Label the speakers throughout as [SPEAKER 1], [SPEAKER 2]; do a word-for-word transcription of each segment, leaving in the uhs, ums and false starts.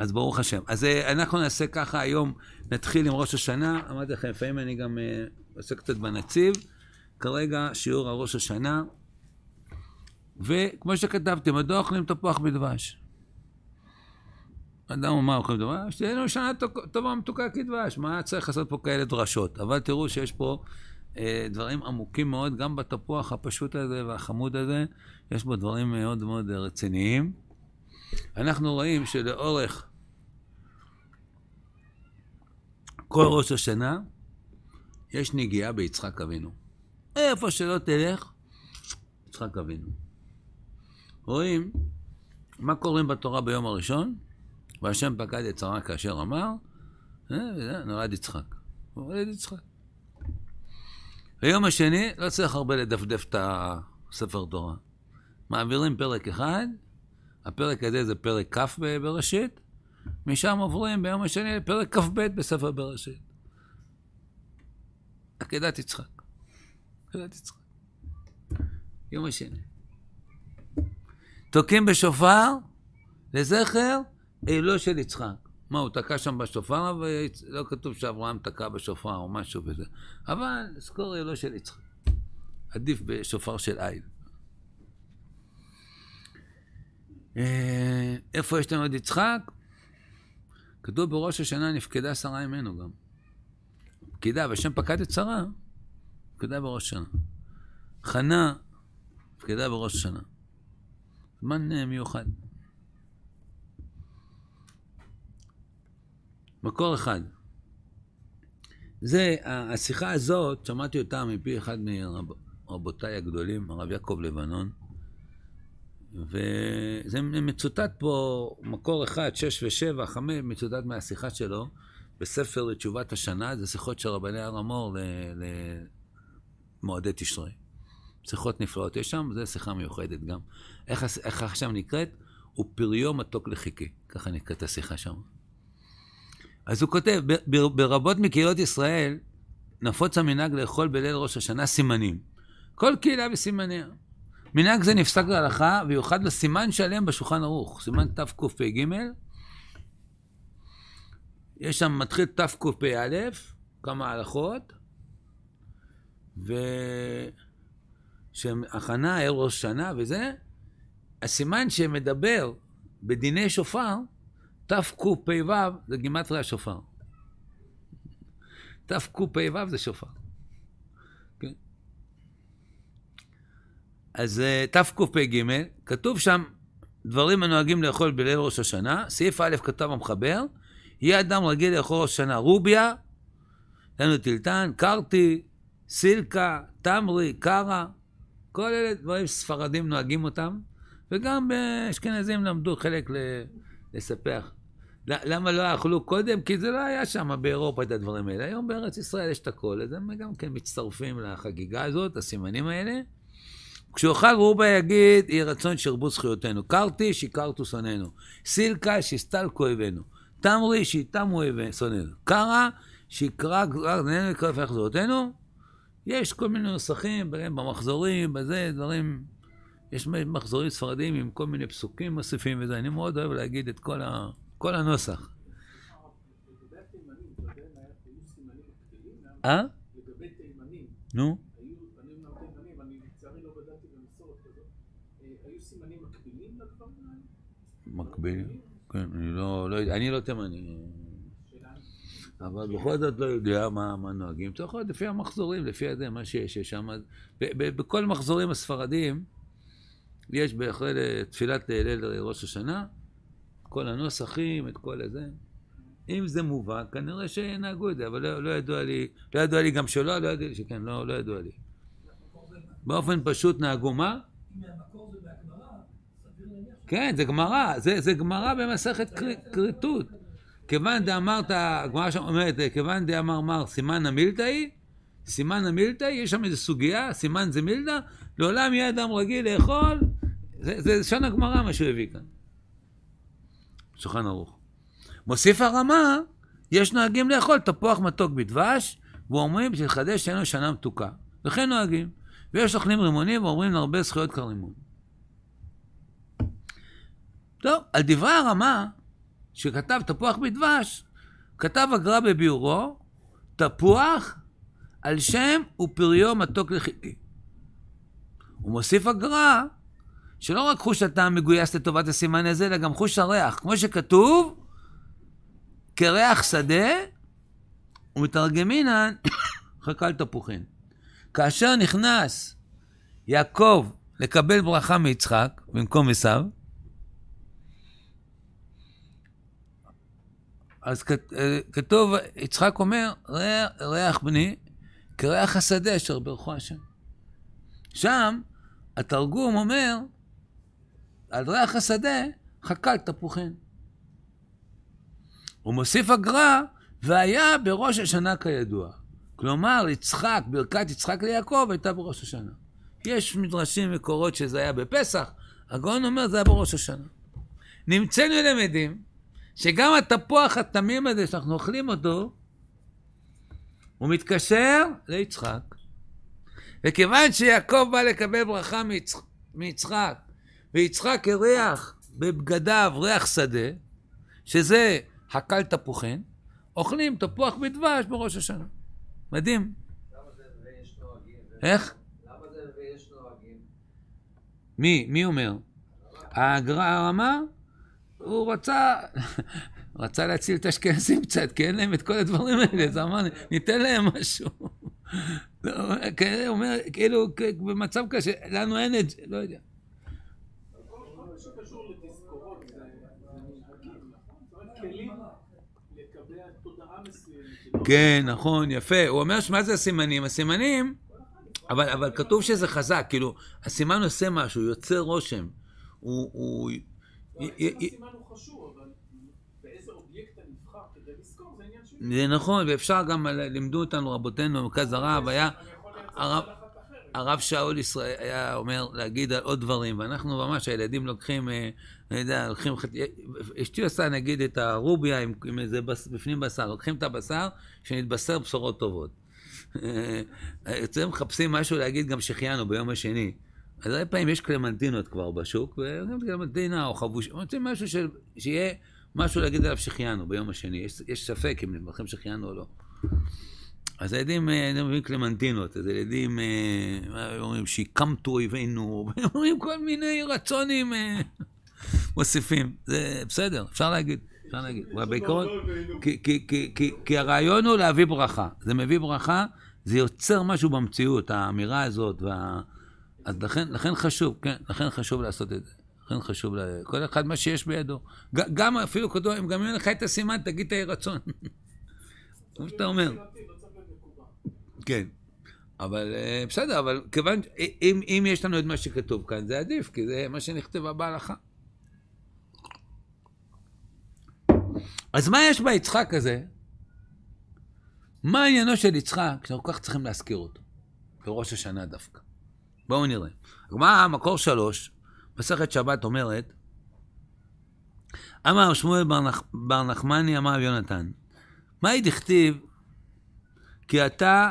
[SPEAKER 1] אז ברוך השם. אז אנחנו נעשה ככה היום, נתחיל עם ראש השנה, אמרתי לכם, לפעמים אני גם עושה קצת בנציב, כרגע שיעור הראש השנה, וכמו שכתבתי, מדוע אוכלים תפוח בדבש? אדם אומר, אוכלים דבש, תהיה לנו שנה טובה מתוקה כדבש, מה צריך לעשות פה כאלה דרשות? אבל תראו שיש פה אה, דברים עמוקים מאוד, גם בתפוח הפשוט הזה והחמוד הזה, יש בו דברים מאוד מאוד רציניים. אנחנו רואים שלאורך כל ראש השנה, יש נגיעה ביצחק אבינו. איפה שלא תלך, יצחק אבינו. רואים מה קוראים בתורה ביום הראשון? והשם פקד את שרה כאשר אמר, נולד יצחק. נולד יצחק. ביום השני לא צריך הרבה לדפדף את הספר תורה. מעבירים פרק אחד, הפרק הזה זה פרק כ' בראשית, משם עוברים ביום השני לפרק כ"ב בספר בראשית. עקדת יצחק. עקדת יצחק. יום השני. תוקעים בשופר לזכר אלו של יצחק. מה, הוא תקע שם בשופר, ולא כתוב שאברהם תקע בשופר או משהו בזה. אבל זכור אלו של יצחק. עדיף בשופר של איל. איפה יש לנו את יצחק? כתוב בראש השנה נפקדה שרה ממנו גם. פקידה, והשם פקד את שרה, פקדה בראש השנה. חנה, פקדה בראש השנה. זמן מיוחד. מקור אחד. זה, השיחה הזאת, שמעתי אותה מפי אחד מרבותיי הגדולים, הרב יעקב לבנון, וזה מצוטט פה מקור אחד, שש ושבע, חמש, מצוטט מהשיחה שלו, בספר לתשובת השנה, זה שיחות של רבני הר המור למועדי תשרי. שיחות נפלאות יש שם, זה שיחה מיוחדת גם. איך, איך עכשיו נקראת? הוא פריו מתוק לחיקי, ככה נקראת השיחה שם. אז הוא כותב, ברבות מקהילות ישראל, נפוץ המנהג לאכול בליל ראש השנה סימנים. כל קהילה בסימניה. מנהג זה נפסק להלכה, ויוחד לסימן שלם בשולחן ערוך, סימן תקפ"ג. יש שם מתחיל תקפ"א, כמה הלכות, והכנה, ערב ראש השנה וזה, הסימן שמדבר בדיני שופר, תקפ"ו זה גימטריה השופר. תקפ"ו זה שופר. כן. אז תקפ"ג, כתוב שם דברים הנוהגים לאכול בליל ראש השנה, סעיף א' כתב המחבר, יהיה אדם רגיל לאכול ראש השנה, רוביה, לנו טילטן, קרטי, סילקה, תמרי, קרה, כל אלה דברים ספרדים נוהגים אותם, וגם באשכנזים למדו חלק לספח. למה לא אכלו קודם? כי זה לא היה שם באירופה את הדברים האלה. היום בארץ ישראל יש את הכל, אז הם גם כן מצטרפים לחגיגה הזאת, הסימנים האלה. כשאוכל רובה יגיד, יהיה רצון שרבו זכויותינו. קרתי, שיקרתו שוננו. סילקה, שיסתלקו אויבינו. תמרי, שיתמו שוננו. קרה, שיקרא גזרנו, יקרא לפח זרותינו. יש כל מיני נוסחים, במחזורים, בזה, דברים... יש מחזורים ספרדיים עם כל מיני פסוקים מוסיפים וזה. אני מאוד אוהב להגיד את כל ה... כל הנוסח.
[SPEAKER 2] לגבי התימנים, אתה יודע, היו סימנים מקבילים?
[SPEAKER 1] אה?
[SPEAKER 2] לגבי תימנים.
[SPEAKER 1] נו?
[SPEAKER 2] אני אומר תימנים, אני לצערי לא גדלתי במסורת כזאת. היו סימנים מקבילים לדברים האלה?
[SPEAKER 1] מקבילים? כן, אני לא, אני לא תימני. אבל בכל זאת לא יודע מה נוהגים. צריך להיות לפי המחזורים, לפי הזה, מה שיש שם. בכל מחזורים הספרדיים, יש בהחלט תפילת ליל ראש השנה, כל הנוסחים, את כל הזה. אם זה מובן, כנראה שנהגו את זה, אבל לא, לא ידוע לי, לא ידוע לי גם שלא, לא ידוע לי שכן, לא, לא ידוע לי. באופן פשוט נהגו מה?
[SPEAKER 3] אם המקור זה בהגמרא, סביר להניח.
[SPEAKER 1] כן, זה גמרא, זה, זה גמרא במסכת כריתות. כיוון דאמרת, הגמרא שם אומרת, כיוון דאמר מר, סימן המילתאי, סימן המילתאי, יש שם איזו סוגיה, סימן זה מילתא, לעולם יהיה אדם רגיל לאכול, זה, זה שון הגמרא מה שהוא הביא כאן. שולחן ערוך. מוסיף הרמה, יש נוהגים לאכול תפוח מתוק בדבש, ואומרים שלחדש שאינו שנה מתוקה. לכן נוהגים. ויש אוכלים רימונים ואומרים להרבה זכויות כרימון. טוב, על דברי הרמה, שכתב תפוח בדבש, כתב הגר"א בביאורו, תפוח על שם ופריו מתוק לחיטי. הוא מוסיף הגר"א, שלא רק חוש הטעם מגויס לטובת הסימן הזה, אלא גם חוש הריח. כמו שכתוב, כריח שדה, ומתרגמינן, חקל תפוחין. כאשר נכנס יעקב לקבל ברכה מיצחק, במקום עשיו, אז כתוב, יצחק אומר, ריח, ריח בני, כריח השדה אשר ברכו השם. שם, התרגום אומר, על ריח השדה, חקל תפוחין. הוא מוסיף הגר"א, והיה בראש השנה כידוע. כלומר, יצחק, ברכת יצחק ליעקב, הייתה בראש השנה. יש מדרשים מקורות שזה היה בפסח, הגאון אומר, זה היה בראש השנה. נמצאנו למדים, שגם התפוח התמים הזה, שאנחנו אוכלים אותו, הוא מתקשר ליצחק. וכיוון שיעקב בא לקבל ברכה מיצח, מיצחק, ויצחק הריח בבגדיו ריח שדה, שזה חקל תפוחין, אוכלים תפוח בדבש בראש השנה. מדהים.
[SPEAKER 4] למה זה ויש נוהגים?
[SPEAKER 1] איך?
[SPEAKER 4] למה זה ויש נוהגים?
[SPEAKER 1] מי? מי אומר? הגר"א אמר, הוא רצה, רצה להציל את האשכנזים קצת, כי אין להם את כל הדברים האלה, אז אמר, ניתן להם משהו. הוא אומר, כאילו, במצב קשה, לנו אין את זה, לא יודע.
[SPEAKER 2] כל מה שקשור לתזכורות, זה מנהגים, נכון? זאת אומרת, כלים לקבע תודעה מסוימת.
[SPEAKER 1] כן, נכון, יפה. הוא אומר שמה זה הסימנים? הסימנים, אבל, אבל כתוב שזה חזק, כאילו, הסימן עושה משהו, יוצר רושם. הוא, הוא...
[SPEAKER 2] הסימן הוא חשוב, אבל באיזה אובייקט אתה נבחר כדי לזכור, זה עניין שלי.
[SPEAKER 1] זה נכון, ואפשר גם, לימדו אותנו רבותינו במרכז הרב, היה... הרב, הרב שאול ישראל היה אומר להגיד על עוד דברים, ואנחנו ממש, הילדים לוקחים, אני יודע, לוקחים, אשתי עושה נגיד את הרוביה עם, עם איזה בפנים בשר, לוקחים את הבשר, שנתבשר בשורות טובות. יוצאים מחפשים משהו להגיד גם שחיינו ביום השני. אז הרבה פעמים יש קלמנטינות כבר בשוק, וגם קלמנטינה או חבוש, רוצים משהו ש, שיהיה משהו להגיד עליו שחיינו ביום השני. יש, יש ספק אם נבחרים שחיינו או לא. אז הילדים מביאים קלמנטינות, אז הילדים אומרים שיקמתו אויבינו, אומרים כל מיני רצונים מוסיפים. זה בסדר, אפשר להגיד, אפשר להגיד. בעיקרון, כי הרעיון הוא להביא ברכה. זה מביא ברכה, זה יוצר משהו במציאות, האמירה הזאת, אז לכן חשוב, כן, לכן חשוב לעשות את זה. לכן חשוב, כל אחד מה שיש בידו. גם אפילו קודם, אם גם אין לך את הסימן, תגיד את הרצון. כמו שאתה אומר. כן, אבל בסדר, אבל כיוון, אם, אם יש לנו את מה שכתוב כאן, זה עדיף, כי זה מה שנכתב בהלכה. אז מה יש ביצחק הזה? מה העניינו של יצחק, שאנחנו כך צריכים להזכיר אותו? בראש השנה דווקא. בואו נראה. מה המקור שלוש, מסכת שבת אומרת, אמר שמואל בר, נח, בר נחמני, אמר יונתן, מה היא דכתיב? כי אתה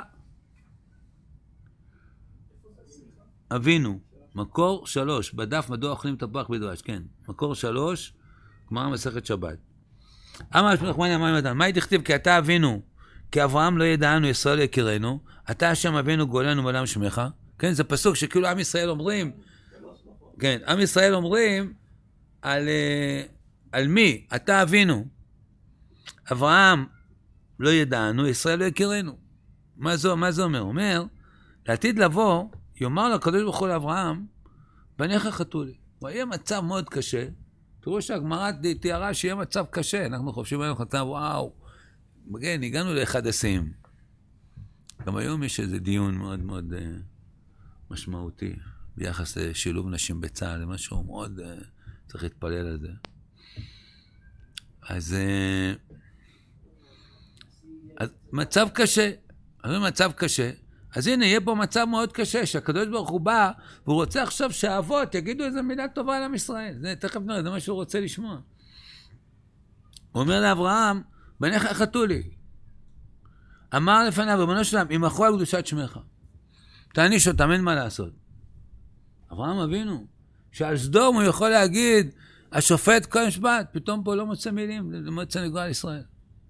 [SPEAKER 1] אבינו, מקור שלוש, בדף מדוע אוכלים תפוח בדבש, כן, מקור שלוש, גמרא מסכת שבת. אמר שמואל נחמני, אמר יונתן, מה היא דכתיב? כי אתה אבינו, כי אברהם לא ידענו, ישראל יכירנו, אתה השם אבינו גואלנו מעולם שמך. כן, זה פסוק שכאילו עם ישראל אומרים, כן, עם ישראל אומרים על, על מי? אתה אבינו. אברהם לא ידענו, ישראל לא יכירנו. מה זה, מה זה אומר? אומר, לעתיד לבוא, יאמר לקדוש ברוך הוא לאברהם, בניך חטאו לי. הוא יהיה מצב מאוד קשה. תראו שהגמרא תיארה שיהיה מצב קשה. אנחנו חושבים עלינו חטא, וואו. כן, הגענו לאחד השיאים. גם היום יש איזה דיון מאוד מאוד uh, משמעותי ביחס לשילוב נשים בצה"ל, זה משהו מאוד uh, צריך להתפלל על זה. אז, uh, אז מצב קשה, אז מצב קשה, אז הנה יהיה פה מצב מאוד קשה, שהקדוש ברוך הוא בא, והוא רוצה עכשיו שהאבות יגידו איזה מילה טובה על עם ישראל, זה תכף נראה, זה מה שהוא רוצה לשמוע. הוא אומר לאברהם, בניך חטאו לי. אמר לפניו, ריבונו שלם, ימחו על קדושת שמך. תעניש אותם, אין מה לעשות. אברהם אבינו, שעל סדום הוא יכול להגיד, השופט כל משפט, פתאום פה לא מוצא מילים, לא מוצא נגוע על ישראל.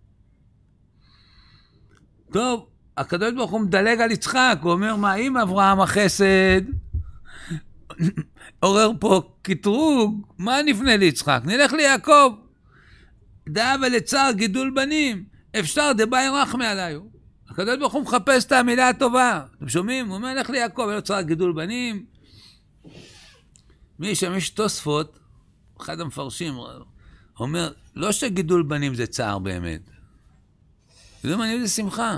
[SPEAKER 1] טוב, הקדוש ברוך הוא מדלג על יצחק, הוא אומר, מה אם אברהם החסד עורר פה קטרוג, מה נפנה ליצחק? נלך ליעקב. דעה ולצער גידול בנים, אפשר דבאי רחמי עליו. הקדוש ברוך הוא מחפש את המילה הטובה. אתם שומעים? הוא אומר, נלך ליעקב, ולא צער גידול בנים. מי שם יש תוספות, אחד המפרשים, אומר, לא שגידול בנים זה צער באמת. גידול בנים זה שמחה.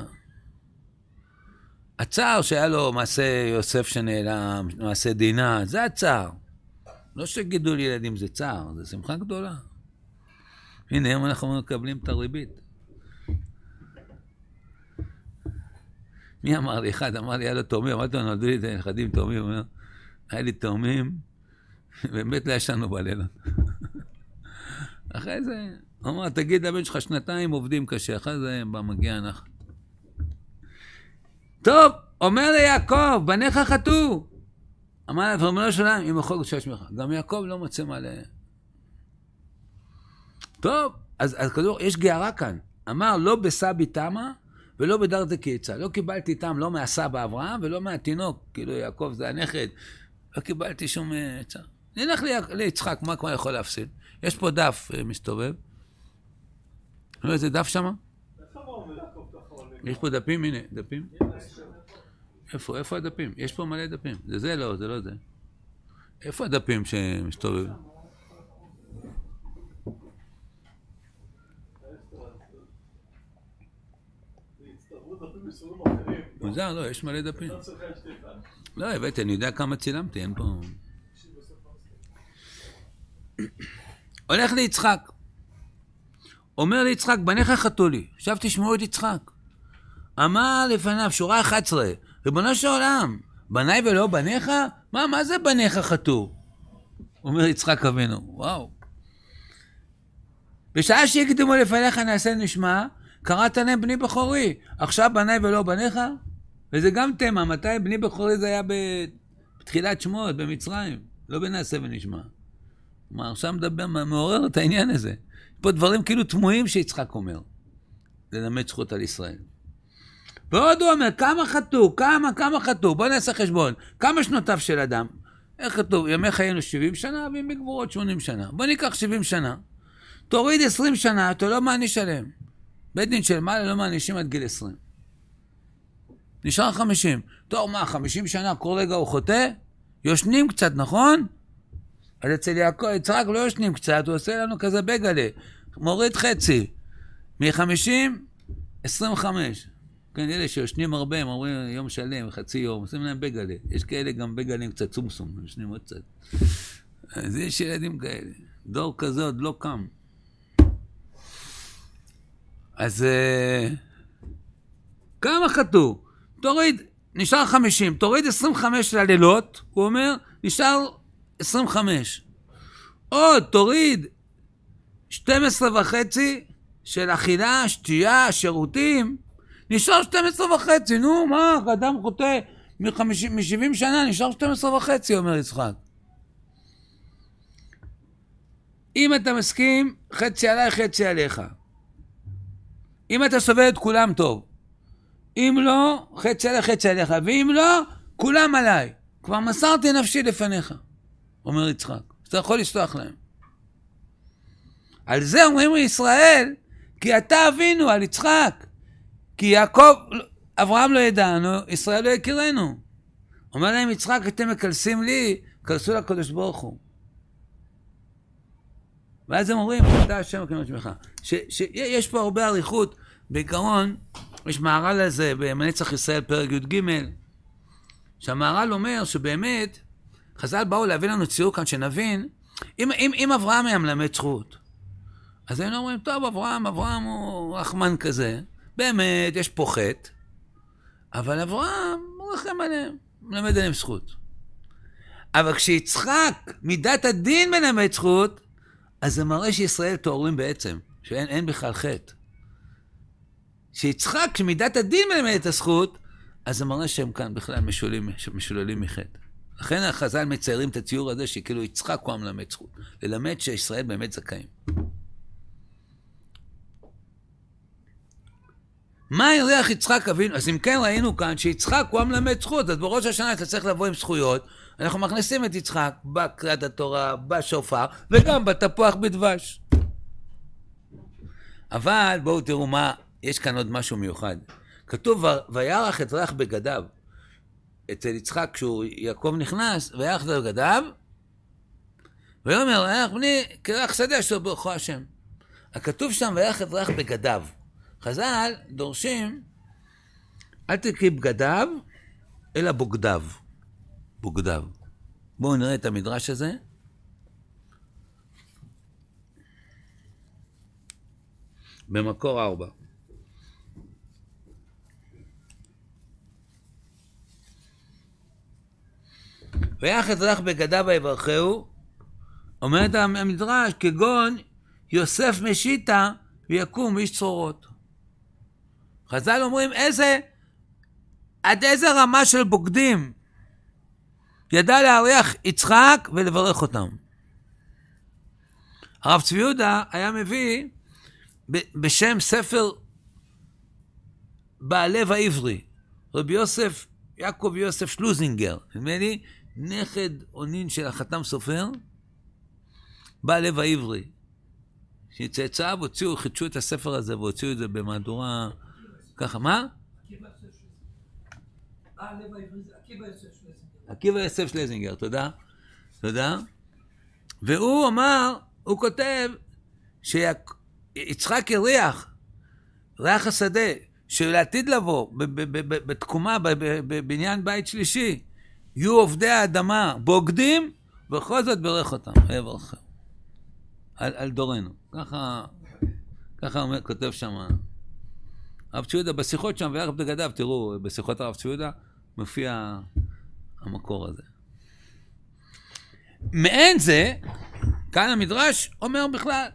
[SPEAKER 1] הצער שהיה לו מעשה יוסף שנעלם, מעשה דינה, זה הצער. לא שגידול ילדים זה צער, זה שמחה גדולה. הנה, היום אנחנו מקבלים את הריבית. מי אמר לי? אחד אמר לי, היה לו תאומים, אמרתי לו, נולדו לי את הנכדים תאומים, הוא אומר, היה לי תאומים, באמת לא ישנו בלילה. אחרי זה, הוא אמר, תגיד, הבן שלך שנתיים עובדים קשה, אחרי זה מגיע הנחת. טוב, אומר ליעקב, בניך חטאו. אמר לה, ואומר לו שלם, אם יכול גדושה שמך. גם יעקב לא מוצא מה ל... טוב, אז, אז כדור, יש גערה כאן. אמר, לא בסבי תמה ולא בדרתי קיצה. לא קיבלתי תם, לא מהסבא אברהם ולא מהתינוק. כאילו, יעקב זה הנכד. לא קיבלתי שום עצה. נלך ליצחק, מה כבר יכול להפסיד? יש פה דף מסתובב. לא, איזה דף שמה? יש פה דפים, הנה, דפים. איפה, איפה הדפים? יש פה מלא דפים. זה זה לא, זה לא זה. איפה הדפים שמסתובב? מוזר, לא, יש מלא דפים. לא, הבאתי, אני יודע כמה צילמתי, אין פה... הולך ליצחק. אומר ליצחק, בניך חטאו לי. עכשיו תשמעו את יצחק. אמר לפניו, שורה אחת עשרה, ריבונו של עולם, בניי ולא בניך? מה, מה זה בניך חטאו? אומר יצחק אבינו, וואו. בשעה שיקדמו לפניך נעשה נשמע, קראת להם בני בכורי, עכשיו בניי ולא בניך? וזה גם תמה, מתי בני בכורי זה היה בתחילת שמות, במצרים, לא בנעשה ונשמע. כלומר, עכשיו מדבר, מעורר את העניין הזה. פה דברים כאילו תמוהים שיצחק אומר, ללמד זכות על ישראל. ועוד הוא אומר, כמה חטאו, כמה, כמה חטאו, בוא נעשה חשבון, כמה שנותיו של אדם, איך כתוב, ימי חיינו שבעים שנה, וימי גבורות שמונים שנה, בוא ניקח שבעים שנה, תוריד עשרים שנה, אתה לא מעניש עליהם, בית דין של מעלה לא מענישים עד גיל עשרים, נשאר חמישים, טוב מה, חמישים שנה, כל רגע הוא חוטא, יושנים קצת, נכון? אז אצל יעקב, יצחק לא יושנים קצת, הוא עושה לנו כזה בגלה, מוריד חצי, מ-חמישים, עשרים וחמש, כן, אלה שיושנים הרבה, הם אומרים יום שלם, חצי יום, עושים להם בגלה. יש כאלה גם בגלים קצת צומסום, יושנים עוד קצת. אז יש ילדים כאלה. דור כזה עוד לא קם. אז כמה חטאו? תוריד, נשאר חמישים, תוריד עשרים וחמש ללילות, הוא אומר, נשאר עשרים וחמש. עוד, תוריד שתים עשרה וחצי של אכילה, שתייה, שירותים, נשאר שתים עשרה וחצי, נו, מה, אדם חוטא מ-שבעים שנה, נשאר שתים עשרה וחצי, אומר יצחק. אם אתה מסכים, חצי עליי, חצי עליך. אם אתה סובל את כולם טוב. אם לא, חצי עליי, חצי עליך. ואם לא, כולם עליי. כבר מסרתי נפשי לפניך, אומר יצחק. אתה יכול לסלוח להם. על זה אומרים לישראל, כי אתה אבינו על יצחק. כי יעקב, אברהם לא ידענו, ישראל לא יכירנו. אומר להם יצחק, אתם מקלסים לי, קלסו לקדוש ברוך הוא. ואז הם אומרים, אתה השם הקדוש שמך. שיש פה הרבה עריכות, בעיקרון, יש מהר"ל הזה במנצח ישראל פרק י"ג, שהמהר"ל אומר שבאמת, חז"ל באו להביא לנו ציור כאן שנבין, אם, אם, אם אברהם היה מלמד זכות, אז היינו אומרים, טוב, אברהם, אברהם הוא רחמן כזה, באמת, יש פה חטא, אבל אברהם הוא רחם עליהם, מלמד עליהם זכות. אבל כשיצחק מידת הדין מלמד זכות, אז זה מראה שישראל תוארים בעצם, שאין אין בכלל חטא. כשיצחק, כשמידת הדין מלמד את הזכות, אז זה מראה שהם כאן בכלל משוללים, משוללים מחטא. לכן החז"ל מציירים את הציור הזה שכאילו יצחק הוא המלמד זכות. ללמד שישראל באמת זכאים. מה הריח יצחק אבינו? אז אם כן ראינו כאן שיצחק הוא המלמד זכות, אז בראש השנה אתה צריך לבוא עם זכויות, אנחנו מכניסים את יצחק בקריאת התורה, בשופר, וגם בתפוח בדבש. אבל בואו תראו מה, יש כאן עוד משהו מיוחד. כתוב, וירח את ריח בגדיו. אצל יצחק, כשהוא יעקב נכנס, וירח את בגדיו, ויאמר, ריח בני, כריח שדה אשר ברכו השם. הכתוב שם, וירח את ריח בגדיו. חז"ל דורשים, אל תקריא בגדיו, אלא בוגדיו. בוגדיו. בואו נראה את המדרש הזה. במקור ארבע. ויח את ריח בגדיו ויברכהו, אומרת המדרש, כגון יוסף משיטה ויקום איש צרורות. חז"ל אומרים איזה, עד איזה רמה של בוגדים ידע להריח יצחק ולברך אותם. הרב צבי יהודה היה מביא בשם ספר בעלב העברי, רבי יוסף, יעקב יוסף שלוזינגר, נדמה לי, נכד עונין של החתם סופר, בעלב העברי. שצאצאיו הוציאו, חידשו את הספר הזה והוציאו את זה במהדורה ככה, מה? עקיבא יוסף שלזינגר, תודה, תודה. והוא אמר, הוא כותב שיצחק הריח, ריח השדה, שלעתיד לבוא, בתקומה, בבניין בית שלישי, יהיו עובדי האדמה בוגדים, ובכל זאת ברך אותם, ויברכם. על, על דורנו. ככה, ככה אומר, כותב שם. הרב צבי יהודה, בשיחות שם, וירח בגדיו, תראו, בשיחות הרב צבי יהודה, מופיע המקור הזה. מעין זה, כאן המדרש אומר בכלל,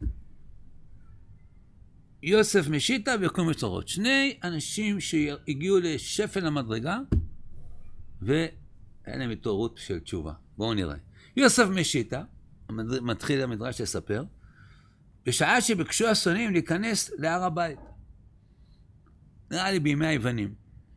[SPEAKER 1] יוסף משיטה ויקום מצרות. שני אנשים שהגיעו לשפל המדרגה, ואין להם התעוררות של תשובה. בואו נראה. יוסף משיטה, מתחיל המדרש לספר, בשעה שבקשו השונאים להיכנס להר הבית. נראה לי בימי היוונים.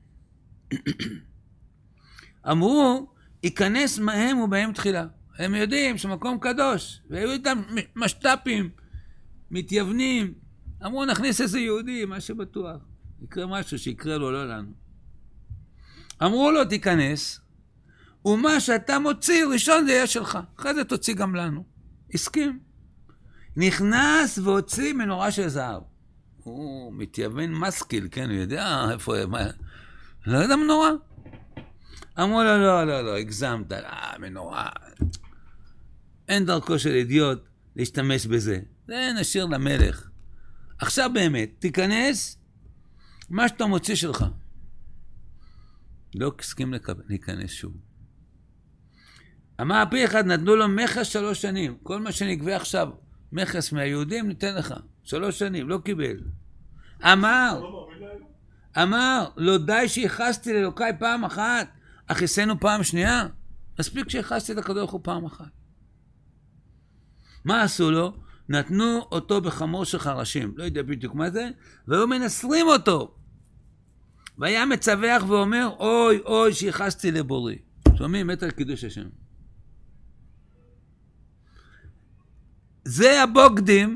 [SPEAKER 1] אמרו, ייכנס מהם ובהם תחילה. הם יודעים שמקום קדוש, והיו איתם משטפים, מתייוונים. אמרו, נכניס איזה יהודי, מה שבטוח. יקרה משהו שיקרה לו, לא לנו. אמרו לו, תיכנס, ומה שאתה מוציא, ראשון זה יהיה שלך. אחרי זה תוציא גם לנו. הסכים. נכנס והוציא מנורה של זהב. הוא מתייוון מסקיל, כן, הוא יודע איפה, מה... לא יודע מנורה. אמרו לו, לא, לא, לא, הגזמת, אה, מנורה. אין דרכו של אידיוט להשתמש בזה. זה נשאיר למלך. עכשיו באמת, תיכנס, מה שאתה מוציא שלך. לא הסכים להיכנס שוב. אמר פי אחד, נתנו לו מכס שלוש שנים. כל מה שנגבה עכשיו, מכס מהיהודים, ניתן לך. שלוש שנים, לא קיבל. אמר, אמר, לא די שיחסתי לאלוקי פעם אחת, אך יסנו פעם שנייה. מספיק שיחסתי לקדוש הוא פעם אחת. מה עשו לו? נתנו אותו בחמור של חרשים. לא יודע בדיוק מה זה, והיו מנסרים אותו. והיה מצווח ואומר, אוי, אוי, שיחסתי לבורי. שומעים, מת על קידוש השם. זה הבוגדים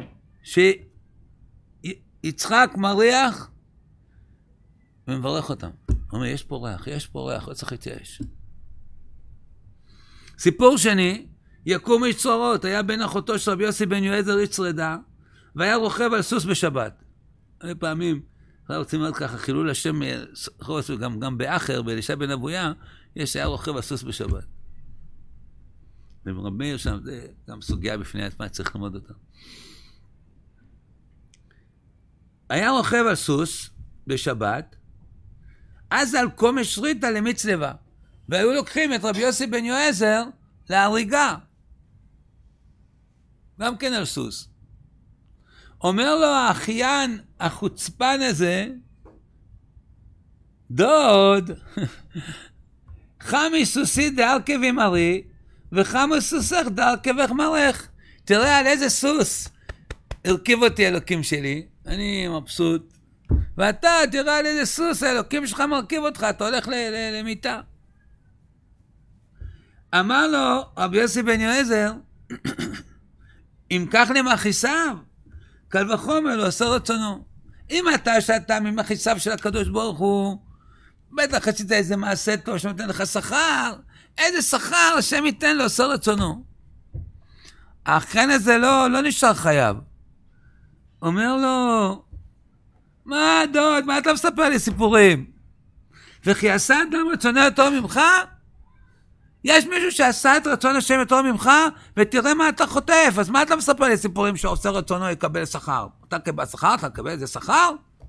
[SPEAKER 1] שיצחק מריח ומברך אותם. הוא אומר, יש פה ריח, יש פה ריח, לא צריך להתייאש. סיפור שני, יקום איש צרורות, היה בן אחותו של רבי יוסי בן יועזר איש שרדה, והיה רוכב על סוס בשבת. הרבה פעמים, אנחנו רוצים לראות ככה, חילול השם, גם, גם באחר, באלישע בן אבויה, יש היה רוכב על סוס בשבת. ורבי מאיר שם, זה גם סוגיה בפני עצמה, צריך ללמוד אותה. היה רוכב על סוס בשבת, אז על קומש ריטה למצלבה, והיו לוקחים את רבי יוסי בן יועזר להריגה, גם כן על סוס. אומר לו האחיין החוצפן הזה, דוד, חמי סוסי דארכבי מרי, וחמי סוסך דארכבך מרך. תראה על איזה סוס הרכיב אותי אלוקים שלי, אני מבסוט. ואתה תראה על איזה סוס האלוקים שלך מרכיב אותך, אתה הולך למיטה. אמר לו רבי יוסי בן יועזר, אם כך למחיסיו, קל וחומר לא עושה רצונו. אם אתה שאתה ממחיסיו של הקדוש ברוך הוא, בטח עשית איזה מעשה טוב שנותן לך שכר, איזה שכר השם ייתן לו עושה רצונו. האחרן הזה לא, לא נשאר חייב. אומר לו, מה דוד, מה אתה מספר לי סיפורים? וכי עשה אדם רצונו יותר ממך? יש מישהו שעשה את רצון השם יותר ממך, ותראה מה אתה חוטף, אז מה אתה מספר לי סיפורים שעושה רצונו יקבל שכר? אתה קבל שכר, אתה קבל איזה שכר?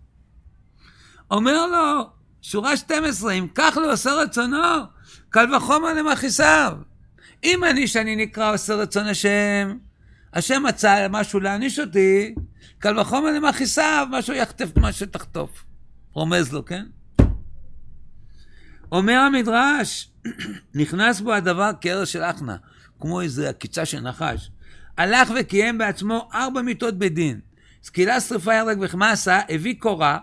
[SPEAKER 1] אומר לו, שורה שתים עשרה, אם כך לא עושה רצונו, קל וחומר למחיסיו. אם אני שאני נקרא עושה רצון השם, השם מצא משהו להעניש אותי, קל וחומר למחיסיו, משהו יחטף מה שתחטוף. רומז לו, כן? אומר המדרש, נכנס בו הדבר כערש של אחנה, כמו איזו עקיצה של נחש. הלך וקיים בעצמו ארבע מיתות בדין. סקילה, שריפה, הרג וכמה עשה, הביא קורה,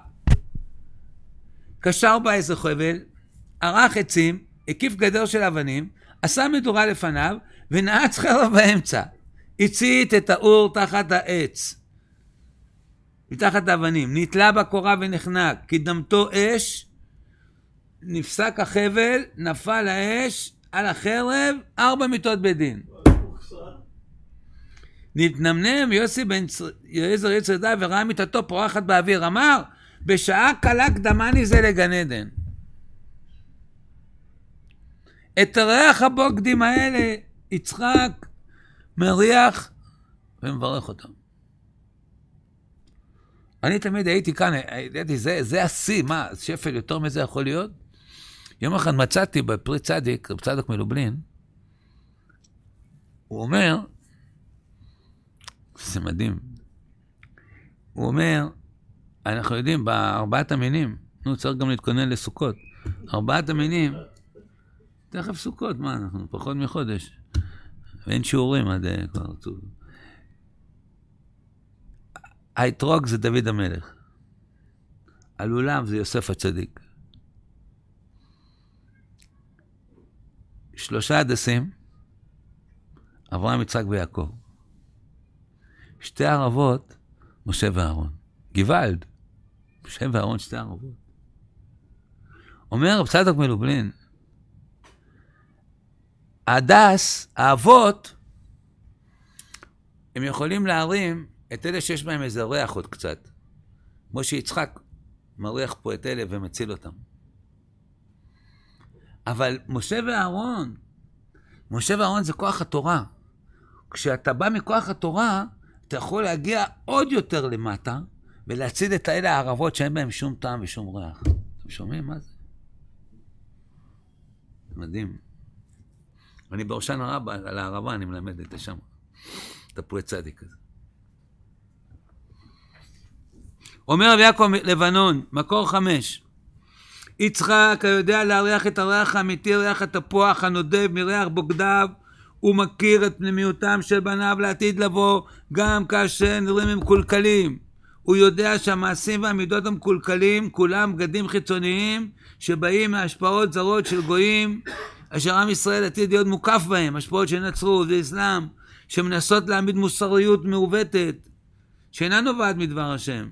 [SPEAKER 1] קשר בה איזה חבל, ערך עצים, הקיף גדר של אבנים, עשה מדורה לפניו, ונעץ חרב באמצע. הצית את האור תחת העץ, מתחת האבנים, נתלה בקורה ונחנק, כי דמתו אש, נפסק החבל, נפל האש על החרב, ארבע מיתות בדין. נתנמנם יוסי בן יועזר יצרדה וראה מיתתו פורחת באוויר, אמר, בשעה קלה קדמני זה לגן עדן. את ריח הבוגדים האלה יצחק מריח ומברך אותם. אני תמיד הייתי כאן, הייתי, זה, זה השיא, מה, שפל יותר מזה יכול להיות? יום אחד מצאתי בפרי צדיק, צדוק מלובלין, הוא אומר, זה מדהים, הוא אומר, אנחנו יודעים, בארבעת המינים, נו, צריך גם להתכונן לסוכות, ארבעת המינים, תכף סוכות, מה, אנחנו פחות מחודש, ואין שיעורים עד כבר עצוב. האתרוג זה דוד המלך, הלולב זה יוסף הצדיק. שלושה הדסים, אברהם, יצחק ויעקב. שתי ערבות, משה ואהרון. גוואלד, משה ואהרון, שתי ערבות. אומר רב צדוק מלובלין, הדס, האבות, הם יכולים להרים את אלה שיש בהם איזה ריח עוד קצת. כמו שיצחק מריח פה את אלה ומציל אותם. אבל משה ואהרון, משה ואהרון זה כוח התורה. כשאתה בא מכוח התורה, אתה יכול להגיע עוד יותר למטה, ולהציל את האלה הערבות שאין בהם שום טעם ושום ריח. אתם שומעים מה זה? מדהים. אני בראשן הרבה, על הערבה אני מלמד את זה שם. את הפועל צדיק הזה. אומר רבי יעקב לבנון, מקור חמש. יצחק היודע להריח את הריח האמיתי, ריח התפוח הנודב מריח בוגדיו, הוא מכיר את פנימיותם של בניו לעתיד לבוא, גם כאשר נראים הם מקולקלים. הוא יודע שהמעשים והמידות המקולקלים, כולם בגדים חיצוניים, שבאים מהשפעות זרות של גויים, אשר עם ישראל עתיד להיות מוקף בהם, השפעות של נצרות ואסלאם, שמנסות להעמיד מוסריות מעוותת, שאינה נובעת מדבר השם.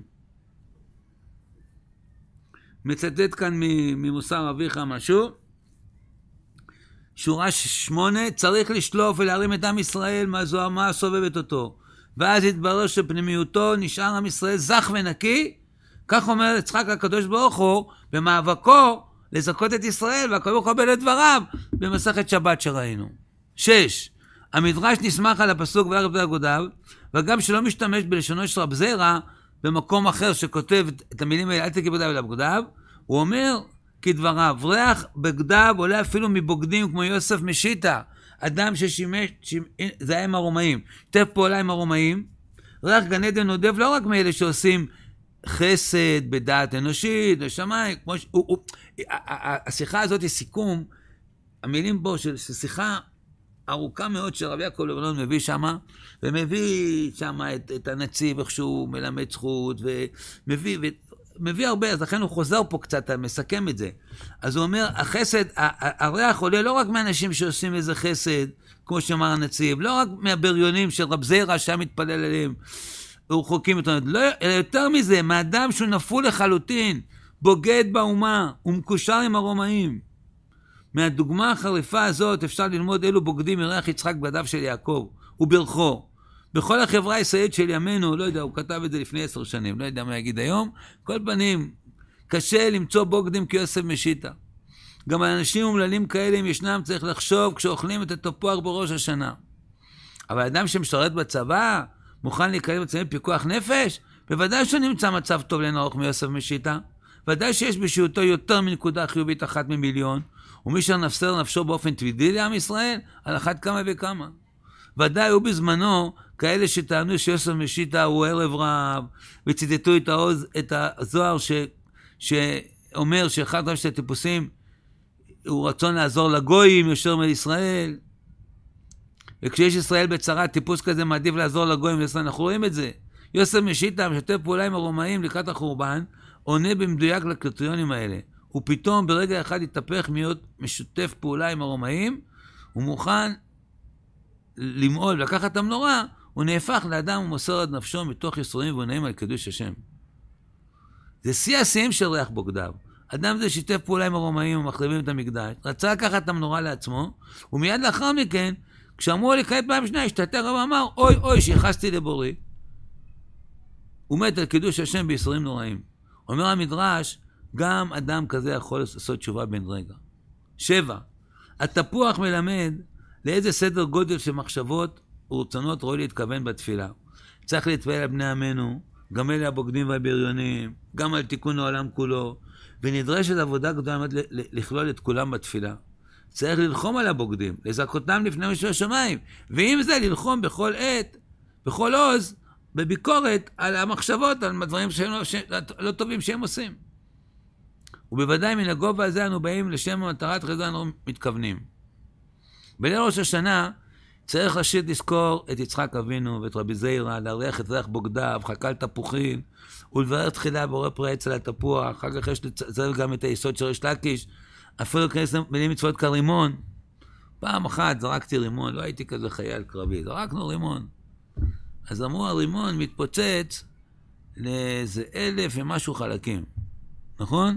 [SPEAKER 1] מצטט כאן ממוסר אביך משהו. שורה שמונה, צריך לשלוף ולהרים את עם ישראל מהזוהמה הסובבת אותו. ואז יתברר שפנימיותו נשאר עם ישראל זך ונקי, כך אומר יצחק הקדוש ברוך הוא, במאבקו לזכות את ישראל, והקדוש ברוך הוא קיבל את דבריו במסכת שבת שראינו. שש, המדרש נסמך על הפסוק וערב בגדיו, וגם שלא משתמש בלשונו של רב זרע, במקום אחר שכותב את המילים האלה, אל תקי בגדיו אלא בגדיו, הוא אומר כדבריו, ריח בגדיו עולה אפילו מבוגדים כמו יוסף משיטה, אדם ששימש, שימש, זה היה עם הרומאים, כתב פעולה עם הרומאים, ריח גן עדן נודף לא רק מאלה שעושים חסד בדעת אנושית, לשמיים, כמו ש... הוא, הוא, השיחה הזאת היא סיכום המילים בו של שיחה ארוכה מאוד שרב יעקב לבנון מביא שמה, ומביא שמה את, את הנציב, איך שהוא מלמד זכות, ומביא, ומביא הרבה, אז לכן הוא חוזר פה קצת, מסכם את זה. אז הוא אומר, החסד, הריח עולה לא רק מאנשים שעושים איזה חסד, כמו שאמר הנציב, לא רק מהבריונים של רב זירא שם מתפלל עליהם, ורחוקים אותו, לא, יותר מזה, מאדם שהוא נפול לחלוטין, בוגד באומה, ומקושר עם הרומאים. מהדוגמה החריפה הזאת אפשר ללמוד אילו בוגדים מריח יצחק בגדיו של יעקב, וברכו. בכל החברה הישראלית של ימינו, לא יודע, הוא כתב את זה לפני עשר שנים, לא יודע מה יגיד היום, כל פנים, קשה למצוא בוגדים כיוסף משיטה. גם האנשים אומללים כאלה, אם ישנם, צריך לחשוב כשאוכלים את התפוח בראש השנה. אבל אדם שמשרת בצבא, מוכן להיקרב בצבא פיקוח נפש, בוודאי שהוא נמצא מצב טוב לנערוך מיוסף משיטה, ודאי שיש בשיעותו יותר מנקודה חיובית אחת ממיליון, ומי שנפסר נפשו באופן תמידי לעם ישראל, על אחת כמה וכמה. ודאי הוא בזמנו, כאלה שטענו שיוסף משיטה הוא ערב רב, וציטטו את, העוז, את הזוהר ש, שאומר שאחד רב של הטיפוסים, הוא רצון לעזור לגויים יושר מישראל, וכשיש ישראל בצרה, טיפוס כזה מעדיף לעזור לגויים לישראל, אנחנו רואים את זה. יוסף משיטה משתף פעולה עם הרומאים לקראת החורבן, עונה במדויק לקריטריונים האלה. הוא פתאום ברגע אחד התהפך להיות משותף פעולה עם הרומאים, הוא מוכן למעול, לקחת את המנורה, הוא נהפך לאדם ומוסר עד נפשו מתוך יסורים ונעים על קידוש השם. זה שיא השיאים של ריח בוגדיו. אדם זה שיתף פעולה עם הרומאים ומחריבים את המקדש, רצה לקחת את המנורה לעצמו, ומיד לאחר מכן, כשאמרו לי כעת פעם שנייה, השתתר רב אמר, אוי אוי שיחסתי לבורי. הוא מת על קידוש השם ביסורים נוראים. אומר המדרש, גם אדם כזה יכול לעשות תשובה בן רגע. שבע, התפוח מלמד לאיזה סדר גודל של מחשבות ורצונות ראוי להתכוון בתפילה. צריך להתפעל על בני עמנו, גם אלה הבוגדים והבריונים, גם על תיקון העולם כולו, ונדרשת עבודה גדולה לכלול את כולם בתפילה. צריך ללחום על הבוגדים, לזכותם לפני משהו השמיים, ועם זה ללחום בכל עת, בכל עוז, בביקורת על המחשבות, על הדברים לא, לא טובים שהם עושים. ובוודאי מן הגובה הזה אנו באים לשם המטרת חז"ל אנו מתכוונים. בליל ראש השנה צריך ראשית לזכור את יצחק אבינו ואת רבי זירא, להריח את ריח בוגדיו, חקל תפוחים, ולברר תחילה בורא פרי עץ על התפוח, אחר כך יש לצייר גם את היסוד של ריש לקיש, אפילו להיכנס למילים מצוות כרימון. פעם אחת זרקתי רימון, לא הייתי כזה חייל קרבי, זרקנו רימון. אז אמרו הרימון מתפוצץ לאיזה אלף ומשהו חלקים, נכון?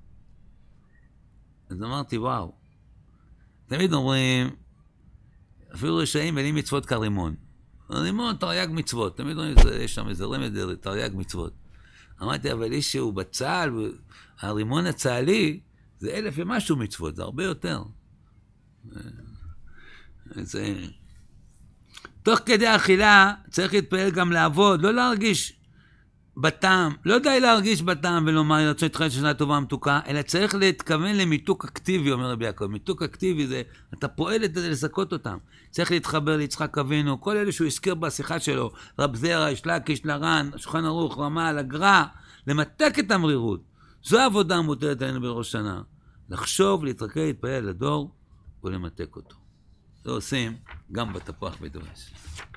[SPEAKER 1] אז אמרתי וואו, תמיד אומרים, אפילו רשעים מלים מצוות כרימון. רימון תרי"ג מצוות, תמיד אומרים, יש שם איזה רמז תרי"ג מצוות. אמרתי, אבל איש שהוא בצה"ל, הרימון הצה"לי, זה אלף ומשהו מצוות, זה הרבה יותר. זה... תוך כדי האכילה צריך להתפעל גם לעבוד, לא להרגיש בטעם, לא די להרגיש בטעם ולומר ירצה את חיים שנה טובה מתוקה, אלא צריך להתכוון למיתוק אקטיבי, אומר רבי יעקב. מיתוק אקטיבי זה, אתה פועל את זה לזכות אותם. צריך להתחבר ליצחק אבינו, כל אלה שהוא הזכיר בשיחה שלו, רב זירא, ריש לקיש, לרן, שולחן ערוך, רמ"ל, הגר"א, למתק את המרירות. זו העבודה המוטלת עלינו בראש שנה. לחשוב, להתרכז, להתפעל לדור ולמתק אותו. זה עושים גם בתפוח בדבש.